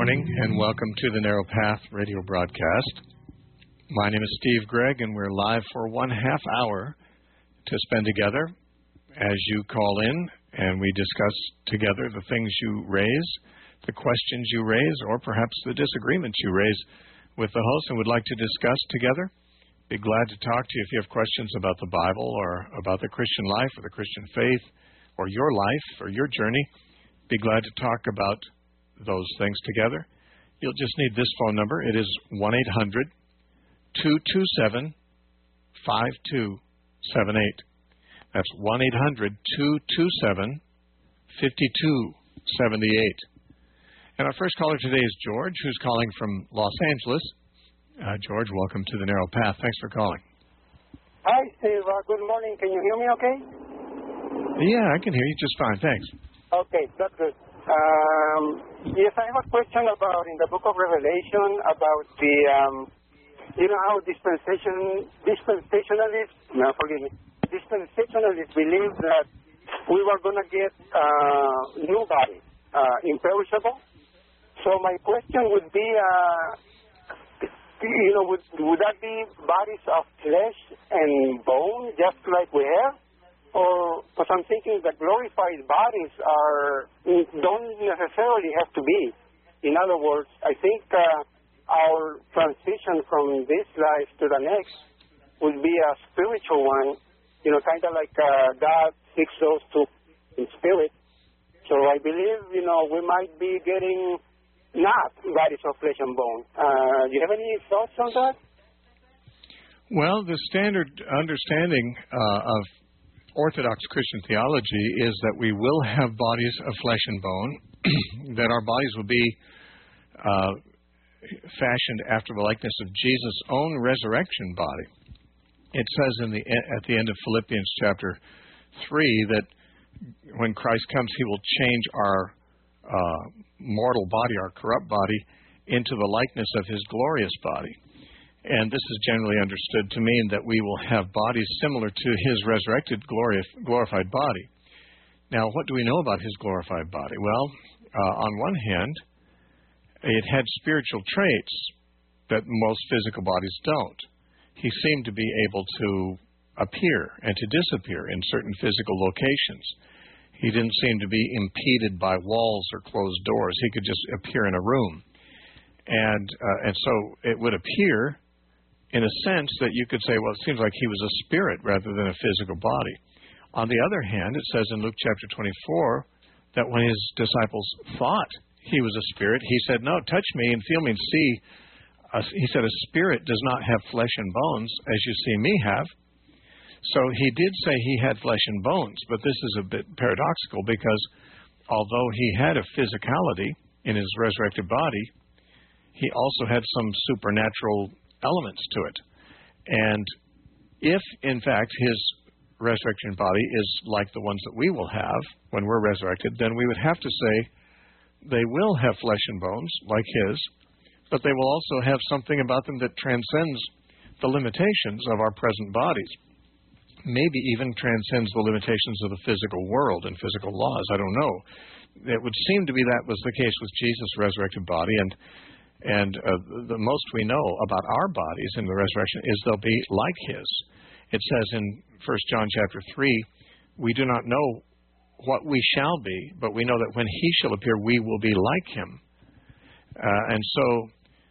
morning and welcome to the Narrow Path radio broadcast. My name is Steve Gregg and we're live for 1 half hour to spend together as you call in and we discuss together the things you raise, the questions you raise, or perhaps the disagreements you raise with the host and would like to discuss together. Be glad to talk to you if you have questions about the Bible or about the Christian life or the Christian faith or your life or your journey. Be glad to talk about those things together. You'll just need this phone number. It is 1-800-227-5278. That's 1-800-227-5278. And our first caller today is George, who's calling from Los Angeles. George, welcome to the Narrow Path. Thanks for calling. Hi, Steve. Good morning. Can you hear me okay? Yeah, I can hear you just fine. Thanks. Okay, that's good. Yes, I have a question about in the book of Revelation about the, how dispensationalists believe that we were going to get new bodies, imperishable. So my question would be, would that be bodies of flesh and bone, just like we have? Or, because I'm thinking that glorified bodies don't necessarily have to be. In other words, I think our transition from this life to the next would be a spiritual one, kind of like God fixed those two in spirit. So I believe, we might be getting not bodies of flesh and bone. Do you have any thoughts on that? Well, the standard understanding of Orthodox Christian theology is that we will have bodies of flesh and bone, that our bodies will be fashioned after the likeness of Jesus' own resurrection body. It says at the end of Philippians chapter 3 that when Christ comes, he will change our mortal body, our corrupt body, into the likeness of his glorious body. And this is generally understood to mean that we will have bodies similar to his resurrected, glorified body. Now, what do we know about his glorified body? Well, on one hand, it had spiritual traits that most physical bodies don't. He seemed to be able to appear and to disappear in certain physical locations. He didn't seem to be impeded by walls or closed doors. He could just appear in a room. And so it would appear in a sense that you could say, well, it seems like he was a spirit rather than a physical body. On the other hand, it says in Luke chapter 24 that when his disciples thought he was a spirit, he said, no, touch me and feel me and see. He said, a spirit does not have flesh and bones as you see me have. So he did say he had flesh and bones, but this is a bit paradoxical because although he had a physicality in his resurrected body, he also had some supernatural elements to it. And if, in fact, his resurrection body is like the ones that we will have when we're resurrected, then we would have to say they will have flesh and bones like his, but they will also have something about them that transcends the limitations of our present bodies, maybe even transcends the limitations of the physical world and physical laws. I don't know. It would seem to be that was the case with Jesus' resurrected body, and the most we know about our bodies in the resurrection is they'll be like his. It says in 1 John chapter 3, we do not know what we shall be, but we know that when he shall appear, we will be like him. And so,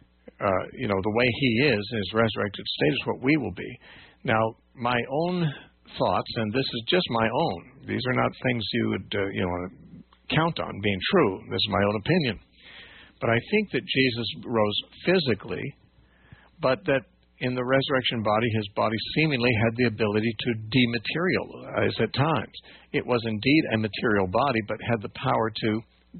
the way he is in his resurrected state is what we will be. Now, my own thoughts, and this is just my own, these are not things you would count on being true. This is my own opinion. But I think that Jesus rose physically, but that in the resurrection body, his body seemingly had the ability to dematerialize at times. It was indeed a material body, but had the power to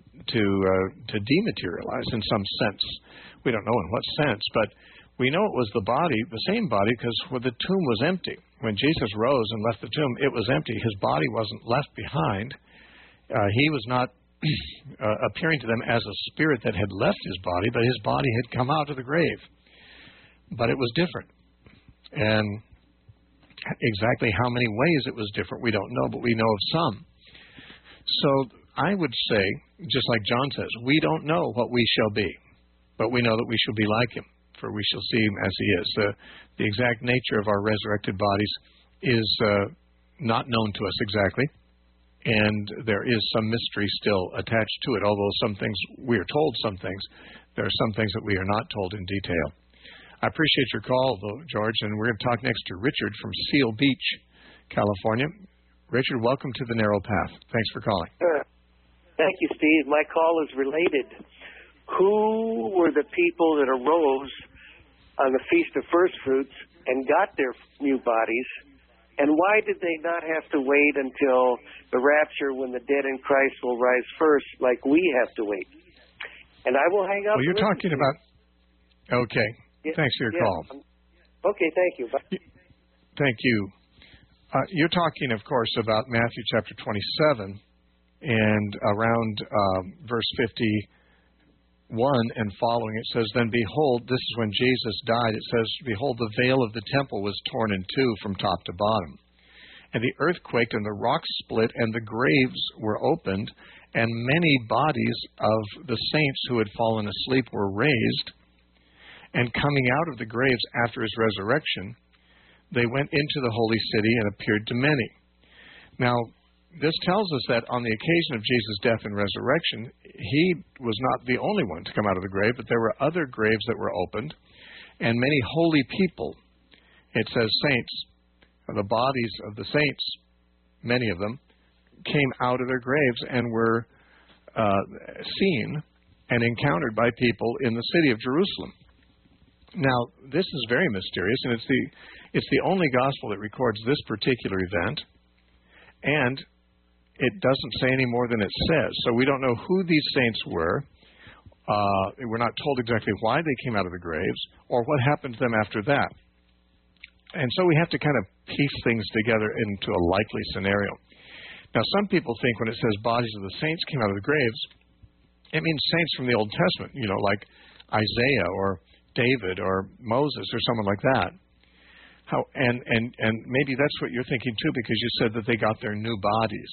dematerialize in some sense. We don't know in what sense, but we know it was the body, the same body, because when the tomb was empty, when Jesus rose and left the tomb, it was empty. His body wasn't left behind. He was not appearing to them as a spirit that had left his body, but his body had come out of the grave. But it was different. And exactly how many ways it was different, we don't know, but we know of some. So I would say, just like John says, we don't know what we shall be. but we know that we shall be like him, for we shall see him as he is. The exact nature of our resurrected bodies is not known to us exactly, and there is some mystery still attached to it, although some things we are told some things. There are some things that we are not told in detail. I appreciate your call, though, George, and we're going to talk next to Richard from Seal Beach, California. Richard, welcome to the Narrow Path. Thanks for calling. Thank you, Steve. My call is related. Who were the people that arose on the Feast of First Fruits and got their new bodies, and why did they not have to wait until the rapture when the dead in Christ will rise first, like we have to wait? And I will hang up. Well, you're talking about... Okay. Yeah, thanks for your call. Okay, thank you. Bye. Thank you. You're talking, of course, about Matthew chapter 27 and around verse 51 and following. It says, "Then behold," this is when Jesus died, it says, "Behold, the veil of the temple was torn in two from top to bottom. And the earth quaked, and the rocks split, and the graves were opened, and many bodies of the saints who had fallen asleep were raised. And coming out of the graves after his resurrection, they went into the holy city and appeared to many." Now, this tells us that on the occasion of Jesus' death and resurrection, he was not the only one to come out of the grave, but there were other graves that were opened, and many holy people, it says saints, the bodies of the saints, many of them, came out of their graves and were seen and encountered by people in the city of Jerusalem. Now, this is very mysterious, and it's the only gospel that records this particular event, and it doesn't say any more than it says. So we don't know who these saints were. We're not told exactly why they came out of the graves or what happened to them after that. And so we have to kind of piece things together into a likely scenario. Now, some people think when it says bodies of the saints came out of the graves, it means saints from the Old Testament, like Isaiah or David or Moses or someone like that. And maybe that's what you're thinking too, because you said that they got their new bodies.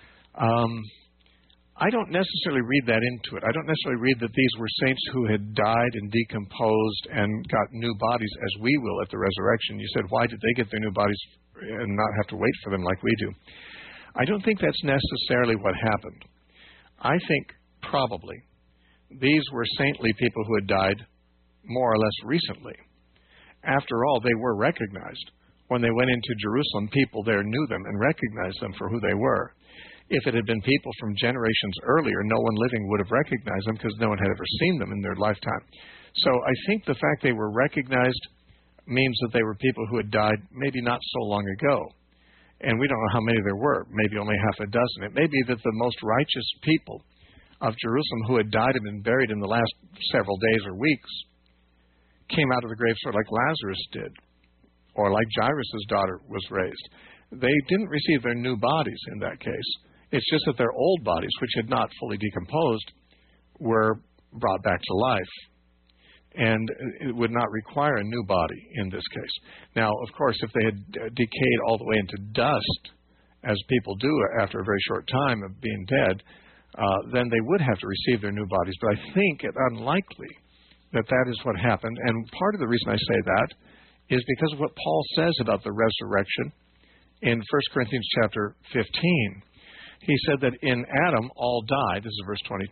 I don't necessarily read that into it. I don't necessarily read that these were saints who had died and decomposed and got new bodies as we will at the resurrection. You said, why did they get their new bodies and not have to wait for them like we do? I don't think that's necessarily what happened. I think probably these were saintly people who had died more or less recently. After all, they were recognized. When they went into Jerusalem, people there knew them and recognized them for who they were. If it had been people from generations earlier, no one living would have recognized them because no one had ever seen them in their lifetime. So I think the fact they were recognized means that they were people who had died maybe not so long ago. And we don't know how many there were, maybe only half a dozen. It may be that the most righteous people of Jerusalem who had died and been buried in the last several days or weeks came out of the grave sort of like Lazarus did, or like Jairus' daughter was raised. They didn't receive their new bodies in that case. It's just that their old bodies, which had not fully decomposed, were brought back to life. And it would not require a new body in this case. Now, of course, if they had decayed all the way into dust, as people do after a very short time of being dead, then they would have to receive their new bodies. But I think it's unlikely that that is what happened. And part of the reason I say that is because of what Paul says about the resurrection in 1 Corinthians chapter 15. He said that in Adam all died. This is verse 22.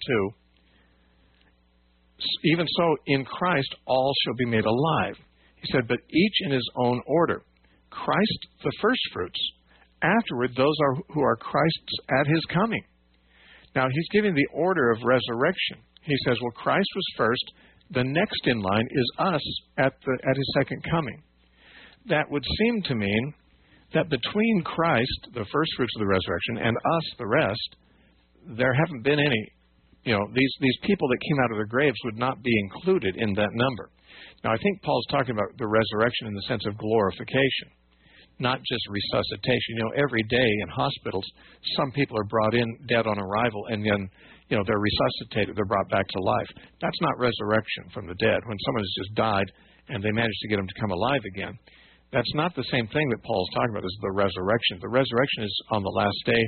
Even so, in Christ all shall be made alive. He said, but each in his own order. Christ the firstfruits. Afterward, those who are Christ's at his coming. Now, he's giving the order of resurrection. He says, well, Christ was first. The next in line is us at his second coming. That would seem to mean that between Christ, the first fruits of the resurrection, and us, the rest, there haven't been any. These people that came out of their graves would not be included in that number. Now, I think Paul's talking about the resurrection in the sense of glorification, not just resuscitation. Every day in hospitals, some people are brought in dead on arrival, and then they're resuscitated, they're brought back to life. That's not resurrection from the dead. When someone has just died and they manage to get them to come alive again, that's not the same thing that Paul's talking about as the resurrection. The resurrection is on the last day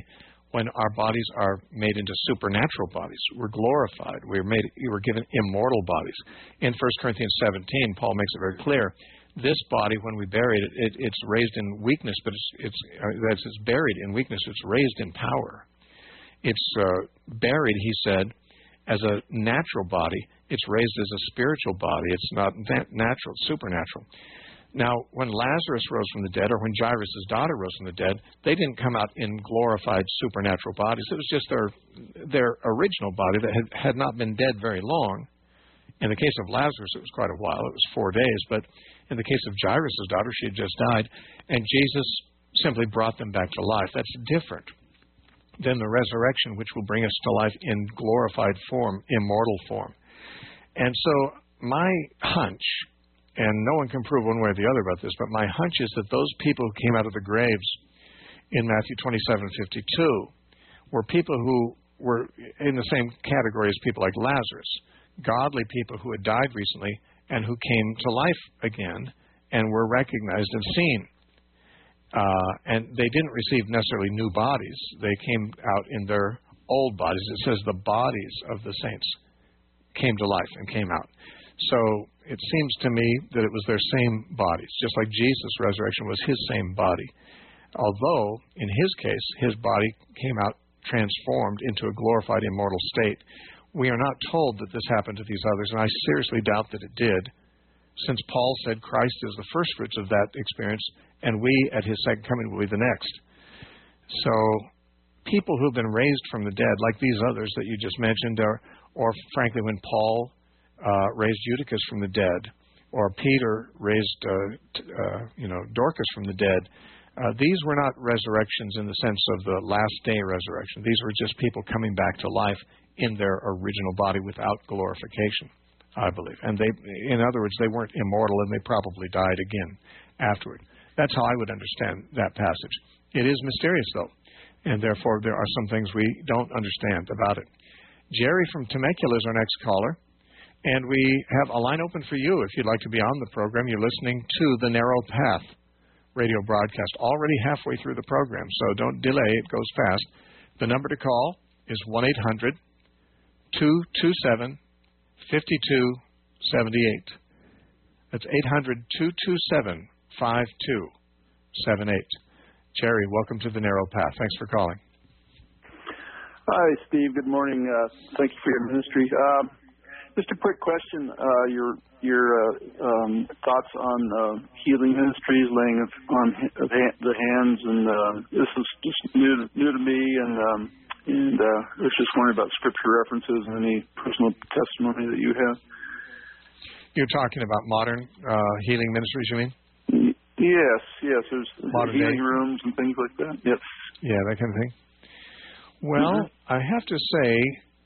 when our bodies are made into supernatural bodies. We're glorified. We're given immortal bodies. In 1 Corinthians 17, Paul makes it very clear. This body, when we bury it, it's raised in weakness, but it's buried in weakness. It's raised in power. It's buried, he said, as a natural body. It's raised as a spiritual body. It's not natural, it's supernatural. Now, when Lazarus rose from the dead, or when Jairus' daughter rose from the dead, they didn't come out in glorified supernatural bodies. It was just their original body that had not been dead very long. In the case of Lazarus, it was quite a while. It was 4 days. But in the case of Jairus' daughter, she had just died, and Jesus simply brought them back to life. That's different than the resurrection, which will bring us to life in glorified form, immortal form. And so my hunch, and no one can prove one way or the other about this, but my hunch is that those people who came out of the graves in Matthew 27:52 were people who were in the same category as people like Lazarus, godly people who had died recently and who came to life again and were recognized and seen. And they didn't receive necessarily new bodies. They came out in their old bodies. It says the bodies of the saints came to life and came out. So it seems to me that it was their same bodies, just like Jesus' resurrection was his same body. Although, in his case, his body came out transformed into a glorified immortal state. We are not told that this happened to these others, and I seriously doubt that it did, since Paul said Christ is the first fruits of that experience, and we at his second coming will be the next. So people who have been raised from the dead, like these others that you just mentioned, or frankly when Paul raised Eutychus from the dead, or Peter raised Dorcas from the dead, these were not resurrections in the sense of the last day resurrection. These were just people coming back to life in their original body without glorification, I believe. And in other words, they weren't immortal, and they probably died again afterward. That's how I would understand that passage. It is mysterious, though, and therefore there are some things we don't understand about it. Jerry from Temecula is our next caller, and we have a line open for you if you'd like to be on the program. You're listening to The Narrow Path radio broadcast, already halfway through the program, so don't delay. It goes fast. The number to call is 1-800-227-5278. That's 800-227-5278. Jerry, welcome to The Narrow Path. Thanks for calling. Hi, Steve. Good morning. Thank you for your ministry. Just a quick question. Your thoughts on healing ministries, laying on the hands, and this is just new to me, and I was just wondering about scripture references and any personal testimony that you have. You're talking about modern healing ministries, you mean? Yes. There's modern healing rooms and things like that. Yes. Yeah, that kind of thing. Well, I have to say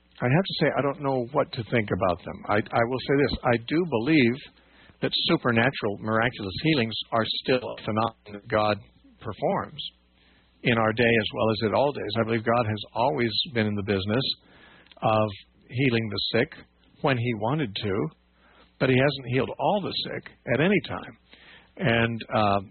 I don't know what to think about them. I will say this. I do believe that supernatural, miraculous healings are still a phenomenon that God performs in our day as well as in all days. I believe God has always been in the business of healing the sick when he wanted to, but he hasn't healed all the sick at any time. And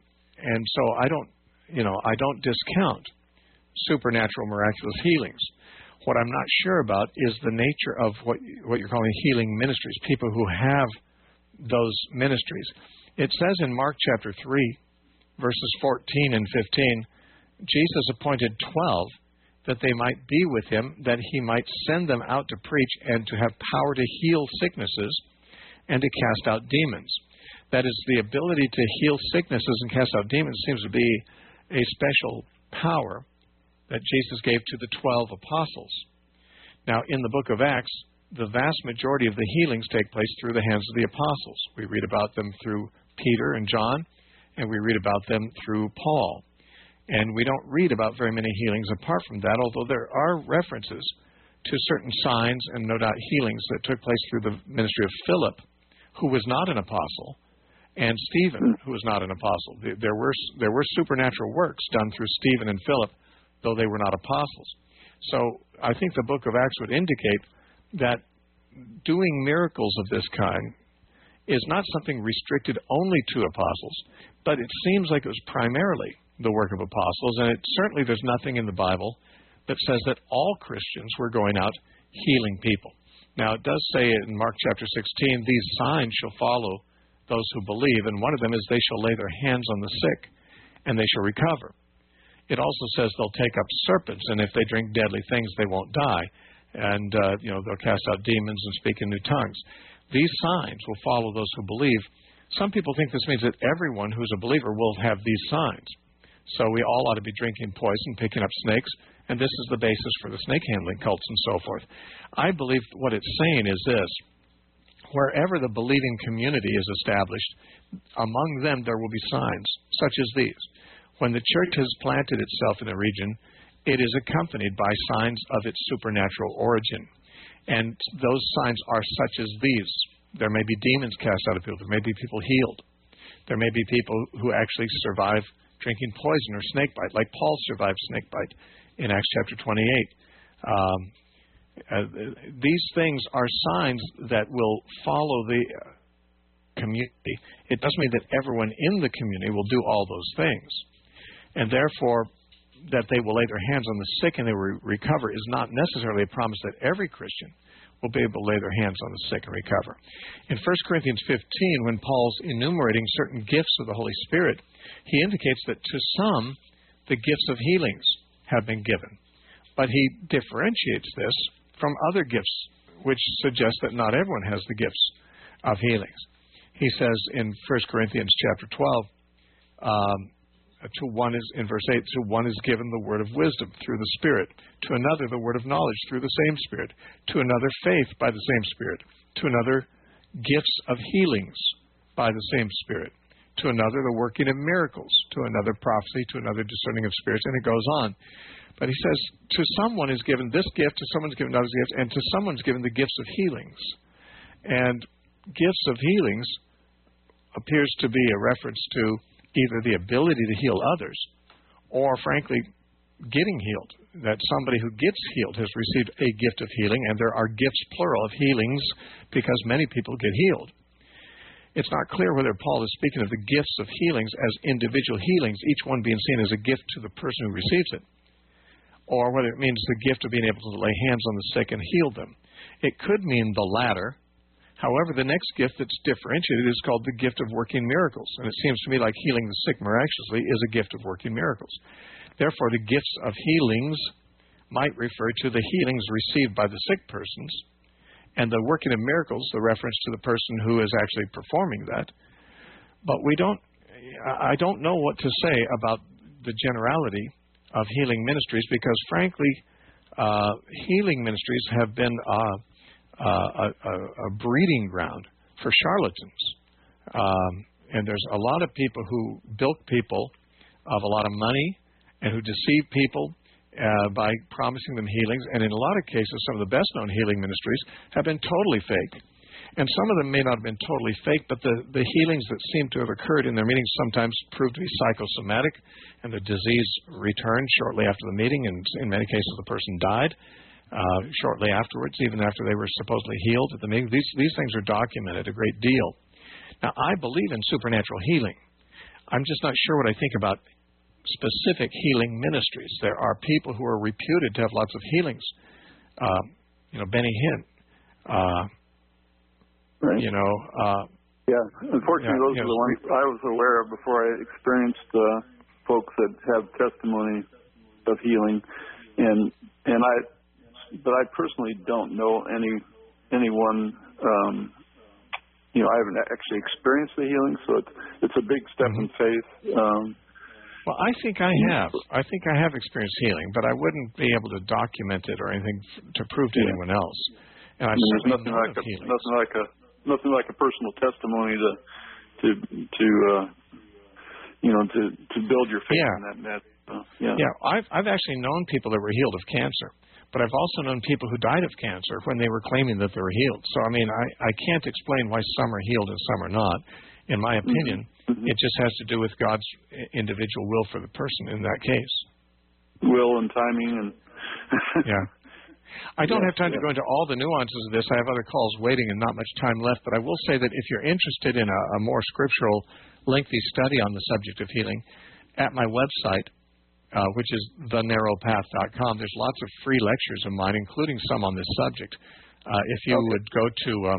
so I don't discount supernatural, miraculous healings. What I'm not sure about is the nature of what you're calling healing ministries, people who have those ministries. It says in Mark chapter 3, verses 14 and 15, Jesus appointed 12 that they might be with him, that he might send them out to preach and to have power to heal sicknesses and to cast out demons. That is, the ability to heal sicknesses and cast out demons seems to be a special power that Jesus gave to the 12 apostles. Now, in the book of Acts, the vast majority of the healings take place through the hands of the apostles. We read about them through Peter and John, and we read about them through Paul. And we don't read about very many healings apart from that, although there are references to certain signs and no doubt healings that took place through the ministry of Philip, who was not an apostle, and Stephen, who was not an apostle. There were supernatural works done through Stephen and Philip, though they were not apostles. So I think the book of Acts would indicate that doing miracles of this kind is not something restricted only to apostles, but it seems like it was primarily the work of apostles, and certainly there's nothing in the Bible that says that all Christians were going out healing people. Now, it does say in Mark chapter 16, these signs shall follow those who believe, and one of them is they shall lay their hands on the sick, and they shall recover. It also says they'll take up serpents, and if they drink deadly things, they won't die. And, they'll cast out demons and speak in new tongues. These signs will follow those who believe. Some people think this means that everyone who's a believer will have these signs. So we all ought to be drinking poison, picking up snakes, and this is the basis for the snake handling cults and so forth. I believe what it's saying is this: wherever the believing community is established, among them there will be signs, such as these. When the church has planted itself in a region, it is accompanied by signs of its supernatural origin. And those signs are such as these. There may be demons cast out of people. There may be people healed. There may be people who actually survive drinking poison or snake bite, like Paul survived snake bite in Acts chapter 28. These things are signs that will follow the community. It doesn't mean that everyone in the community will do all those things. And therefore, that they will lay their hands on the sick and they will recover is not necessarily a promise that every Christian will be able to lay their hands on the sick and recover. In 1 Corinthians 15, when Paul's enumerating certain gifts of the Holy Spirit, he indicates that to some, the gifts of healings have been given. But he differentiates this from other gifts, which suggests that not everyone has the gifts of healings. He says in 1 Corinthians chapter 12, in verse 8, to one is given the word of wisdom through the Spirit, to another the word of knowledge through the same Spirit, to another faith by the same Spirit, to another gifts of healings by the same Spirit, to another the working of miracles, to another prophecy, to another discerning of spirits, and it goes on. But he says, to someone is given this gift, to someone is given another gift, and to someone is given the gifts of healings. And gifts of healings appears to be a reference to either the ability to heal others or, frankly, getting healed. That somebody who gets healed has received a gift of healing, and there are gifts, plural, of healings because many people get healed. It's not clear whether Paul is speaking of the gifts of healings as individual healings, each one being seen as a gift to the person who receives it, or whether it means the gift of being able to lay hands on the sick and heal them. It could mean the latter. However, the next gift that's differentiated is called the gift of working miracles. And it seems to me like healing the sick miraculously is a gift of working miracles. Therefore, the gifts of healings might refer to the healings received by the sick persons, and the working of miracles, the reference to the person who is actually performing that. But I don't know what to say about the generality of healing ministries because, frankly, healing ministries have been a breeding ground for charlatans. And there's a lot of people who bilk people of a lot of money and who deceive people by promising them healings. And in a lot of cases, some of the best-known healing ministries have been totally fake. And some of them may not have been totally fake, but the healings that seem to have occurred in their meetings sometimes prove to be psychosomatic, and the disease returned shortly after the meeting, and in many cases the person died shortly afterwards, even after they were supposedly healed at the meeting. These things are documented a great deal. Now, I believe in supernatural healing. I'm just not sure what I think about specific healing ministries. There are people who are reputed to have lots of healings. Benny Hinn. Right. Yeah. Unfortunately, those are the ones I was aware of before I experienced folks that have testimony of healing, but I personally don't know anyone. I haven't actually experienced the healing, so it's a big step in faith. Well, I think I have. I think I have experienced healing, but I wouldn't be able to document it or anything to prove to anyone else. And there's nothing like a personal testimony to build your faith in that. I've actually known people that were healed of cancer, but I've also known people who died of cancer when they were claiming that they were healed. So I can't explain why some are healed and some are not. In my opinion, it just has to do with God's individual will for the person in that case. Will and timing and yeah. I don't have time to go into all the nuances of this. I have other calls waiting and not much time left, but I will say that if you're interested in a more scriptural, lengthy study on the subject of healing, at my website, which is thenarrowpath.com. There's lots of free lectures of mine, including some on this subject. If you would go to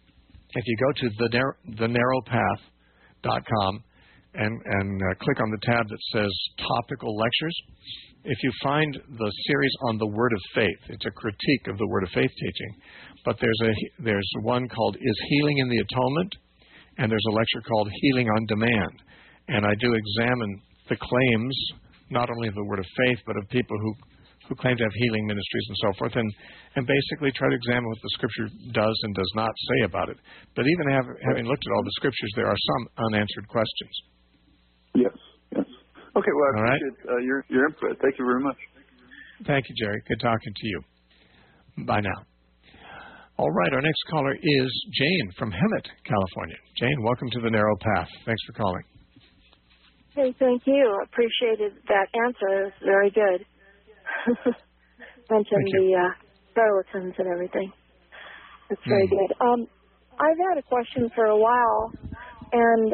thenarrowpath.com and click on the tab that says Topical Lectures, if you find the series on the Word of Faith, it's a critique of the Word of Faith teaching, but there's one called Is Healing in the Atonement, and there's a lecture called Healing on Demand. And I do examine the claims, not only of the Word of Faith, but of people who claim to have healing ministries and so forth, and basically try to examine what the Scripture does and does not say about it. But even having looked at all the Scriptures, there are some unanswered questions. Yes. Okay, well, I appreciate your input. Thank you very much. Thank you, Jerry. Good talking to you. Bye now. All right, our next caller is Jane from Hemet, California. Jane, welcome to the Narrow Path. Thanks for calling. Hey, thank you. I appreciated that answer. It was very good. Mentioned the charlatans and everything. It's very good. I've had a question for a while, and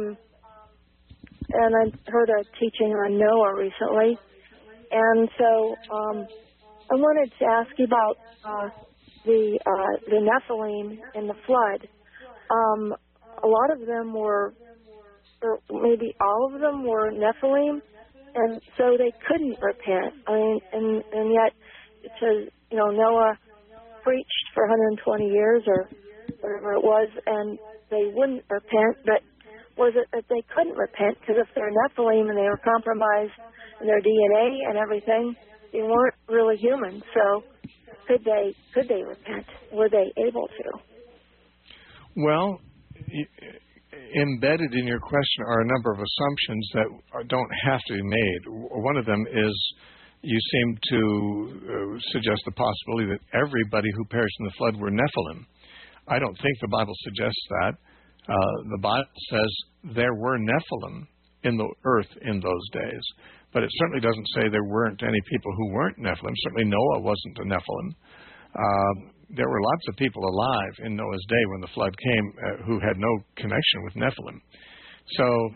I heard a teaching on Noah recently, and so I wanted to ask you about the Nephilim in the flood. A lot of them were, or maybe all of them were Nephilim, and so they couldn't repent. I mean, and yet it says, Noah preached for 120 years or whatever it was, and they wouldn't repent, but was it that they couldn't repent? Because if they're Nephilim and they were compromised in their DNA and everything, they weren't really human. So could they repent? Were they able to? Well, embedded in your question are a number of assumptions that don't have to be made. One of them is you seem to suggest the possibility that everybody who perished in the flood were Nephilim. I don't think the Bible suggests that. The Bible says there were Nephilim in the earth in those days, but it certainly doesn't say there weren't any people who weren't Nephilim. Certainly Noah wasn't a Nephilim. There were lots of people alive in Noah's day when the flood came who had no connection with Nephilim. So,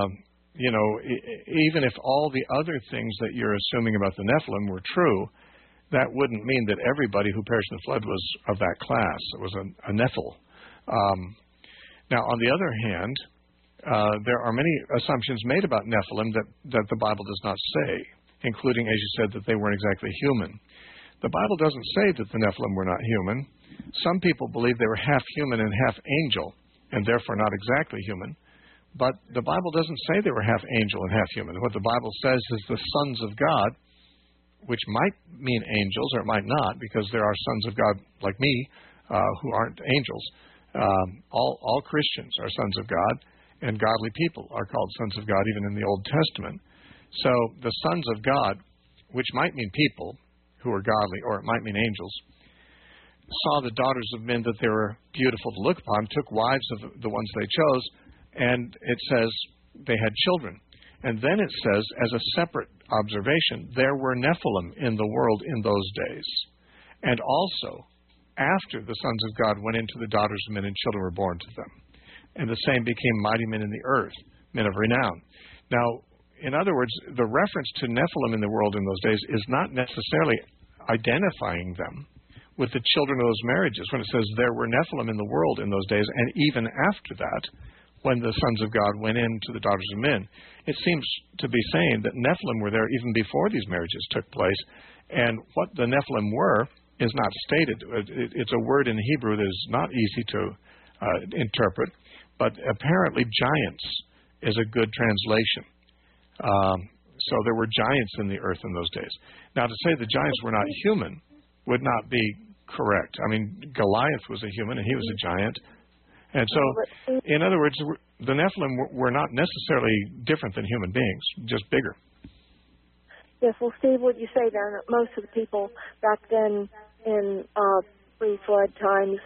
even if all the other things that you're assuming about the Nephilim were true, that wouldn't mean that everybody who perished in the flood was of that class. It was a Nephil. Now, on the other hand, there are many assumptions made about Nephilim that the Bible does not say, including, as you said, that they weren't exactly human. The Bible doesn't say that the Nephilim were not human. Some people believe they were half human and half angel, and therefore not exactly human. But the Bible doesn't say they were half angel and half human. What the Bible says is the sons of God, which might mean angels or it might not, because there are sons of God like me who aren't angels. All Christians are sons of God, and godly people are called sons of God even in the Old Testament. So the sons of God, which might mean people who are godly, or it might mean angels, saw the daughters of men that they were beautiful to look upon, took wives of the ones they chose, and it says they had children. And then it says, as a separate observation, there were Nephilim in the world in those days. And also, after the sons of God went into the daughters of men and children were born to them. And the same became mighty men in the earth, men of renown. Now, in other words, the reference to Nephilim in the world in those days is not necessarily identifying them with the children of those marriages. When it says there were Nephilim in the world in those days, and even after that, when the sons of God went into the daughters of men, it seems to be saying that Nephilim were there even before these marriages took place. And what the Nephilim were is not stated. It's a word in Hebrew that is not easy to interpret, but apparently giants is a good translation. So there were giants in the earth in those days. Now, to say the giants were not human would not be correct. I mean, Goliath was a human, and he was a giant. And so, in other words, the Nephilim were not necessarily different than human beings, just bigger. Yes, well, Steve, would you say then that most of the people back then in pre-flood times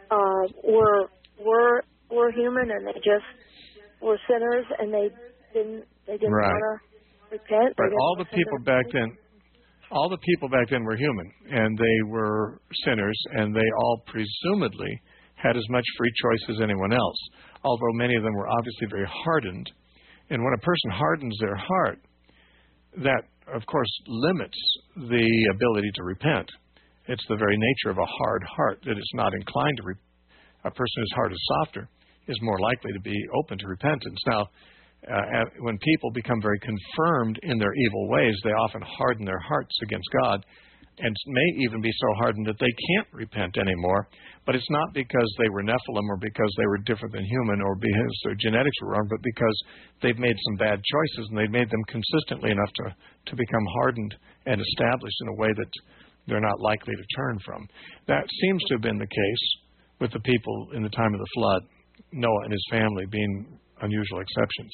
were human, and they just were sinners, and they didn't right. want to repent? Right. All the people back then were human, and they were sinners, and they all presumably had as much free choice as anyone else, although many of them were obviously very hardened. And when a person hardens their heart, that, of course, limits the ability to repent. It's the very nature of a hard heart that is not inclined to a person whose heart is softer is more likely to be open to repentance. Now, when people become very confirmed in their evil ways, they often harden their hearts against God, and may even be so hardened that they can't repent anymore. But it's not because they were Nephilim or because they were different than human or because their genetics were wrong, but because they've made some bad choices and they've made them consistently enough to become hardened and established in a way that they're not likely to turn from. That seems to have been the case with the people in the time of the flood, Noah and his family being unusual exceptions.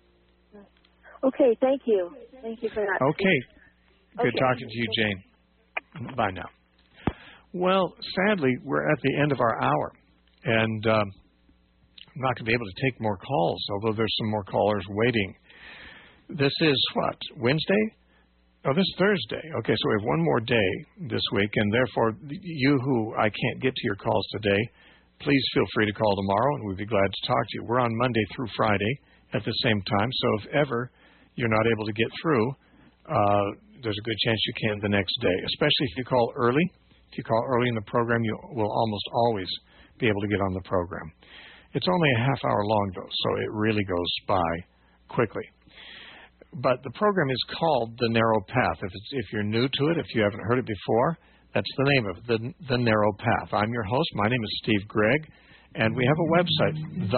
Okay, thank you. Thank you for that. Okay. Good talking to you, Jane. Bye now. Well, sadly, we're at the end of our hour, and I'm not going to be able to take more calls, although there's some more callers waiting. This is what, Wednesday? Oh, this is Thursday. Okay, so we have one more day this week, and therefore, you who I can't get to your calls today, please feel free to call tomorrow, and we'd be glad to talk to you. We're on Monday through Friday at the same time, so if ever you're not able to get through, there's a good chance you can the next day, especially if you call early. If you call early in the program, you will almost always be able to get on the program. It's only a half hour long, though, so it really goes by quickly. But the program is called The Narrow Path. If you're new to it, if you haven't heard it before, that's the name of it, The Narrow Path. I'm your host. My name is Steve Gregg, and we have a website,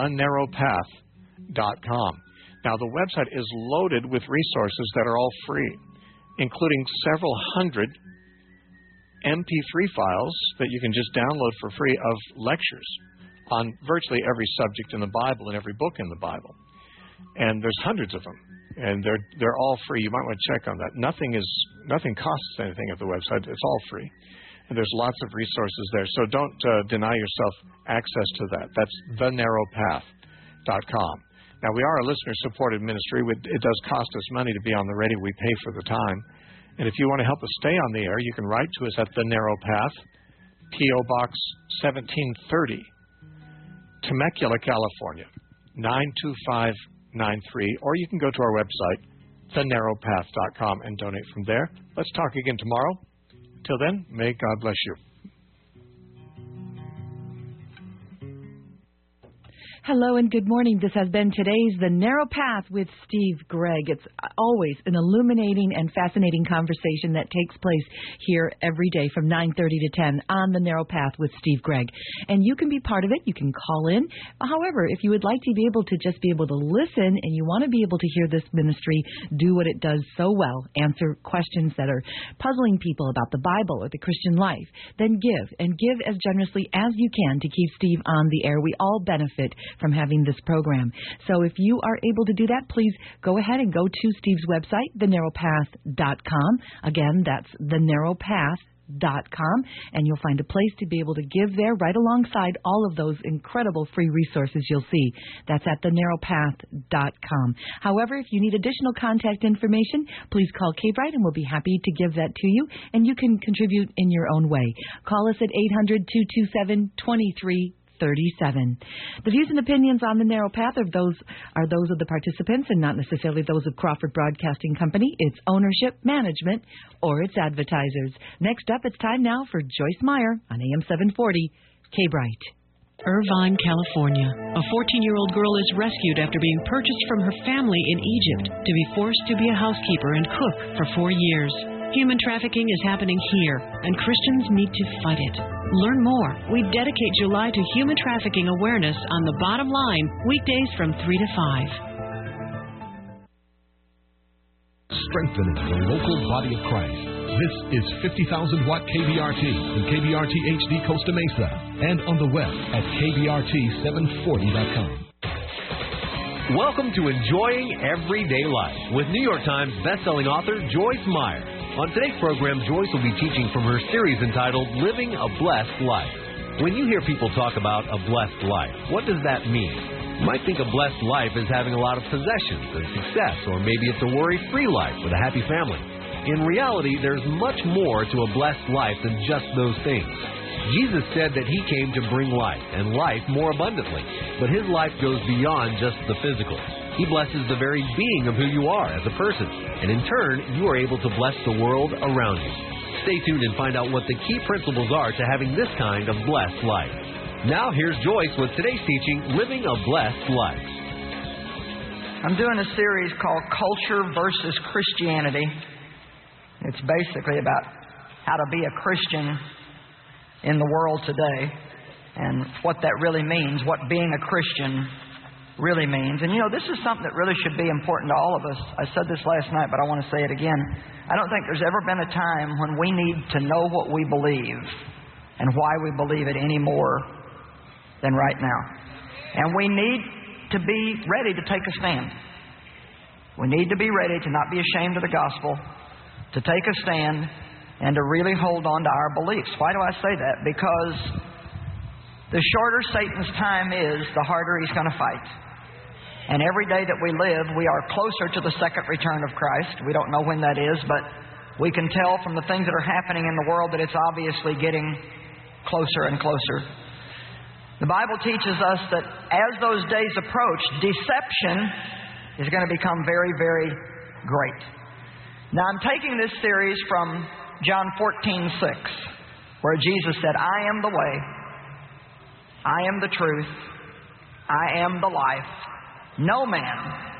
thenarrowpath.com. Now, the website is loaded with resources that are all free, including several hundred MP3 files that you can just download for free of lectures on virtually every subject in the Bible and every book in the Bible. And there's hundreds of them, and they're all free. You might want to check on that. Nothing costs anything at the website. It's all free. And there's lots of resources there. So don't deny yourself access to that. That's thenarrowpath.com. Now, we are a listener-supported ministry. It does cost us money to be on the radio. We pay for the time. And if you want to help us stay on the air, you can write to us at The Narrow Path, P.O. Box 1730, Temecula, California, 92593. Or you can go to our website, thenarrowpath.com, and donate from there. Let's talk again tomorrow. Till then, may God bless you. Hello and good morning. This has been today's The Narrow Path with Steve Gregg. It's always an illuminating and fascinating conversation that takes place here every day from 9:30 to 10 on The Narrow Path with Steve Gregg. And you can be part of it. You can call in. However, if you would like to be able to just be able to listen and you want to be able to hear this ministry do what it does so well, answer questions that are puzzling people about the Bible or the Christian life, then give, and give as generously as you can to keep Steve on the air. We all benefit from having this program. So if you are able to do that, please go ahead and go to Steve's website, thenarrowpath.com. Again, that's thenarrowpath.com, and you'll find a place to be able to give there right alongside all of those incredible free resources you'll see. That's at thenarrowpath.com. However, if you need additional contact information, please call K-Bright and we'll be happy to give that to you, and you can contribute in your own way. Call us at 800-227-2337. The views and opinions on The Narrow Path are those of the participants and not necessarily those of Crawford Broadcasting Company, its ownership, management, or its advertisers. Next up, it's time now for Joyce Meyer on AM 740, K-Bright. Irvine, California. A 14-year-old girl is rescued after being purchased from her family in Egypt to be forced to be a housekeeper and cook for 4 years. Human trafficking is happening here, and Christians need to fight it. Learn more. We dedicate July to human trafficking awareness on The Bottom Line, weekdays from 3 to 5. Strengthening the local body of Christ. This is 50,000 watt KBRT and KBRT HD Costa Mesa, and on the web at KBRT740.com. Welcome to Enjoying Everyday Life with New York Times bestselling author Joyce Meyer. On today's program, Joyce will be teaching from her series entitled Living a Blessed Life. When you hear people talk about a blessed life, what does that mean? You might think a blessed life is having a lot of possessions and success, or maybe it's a worry-free life with a happy family. In reality, there's much more to a blessed life than just those things. Jesus said that He came to bring life, and life more abundantly. But His life goes beyond just the physical. He blesses the very being of who you are as a person, and in turn, you are able to bless the world around you. Stay tuned and find out what the key principles are to having this kind of blessed life. Now, here's Joyce with today's teaching, Living a Blessed Life. I'm doing a series called Culture versus Christianity. It's basically about how to be a Christian in the world today and what that really means, what being a Christian really means. And you know, this is something that really should be important to all of us. I said this last night, but I want to say it again. I don't think there's ever been a time when we need to know what we believe and why we believe it any more than right now. And we need to be ready to take a stand. We need to be ready to not be ashamed of the gospel, to take a stand, and to really hold on to our beliefs. Why do I say that? Because the shorter Satan's time is, the harder he's going to fight. And every day that we live, we are closer to the second return of Christ. We don't know when that is, but we can tell from the things that are happening in the world that it's obviously getting closer and closer. The Bible teaches us that as those days approach, deception is going to become very, very great. Now, I'm taking this series from John 14:6, where Jesus said, I am the way, I am the truth, I am the life. No man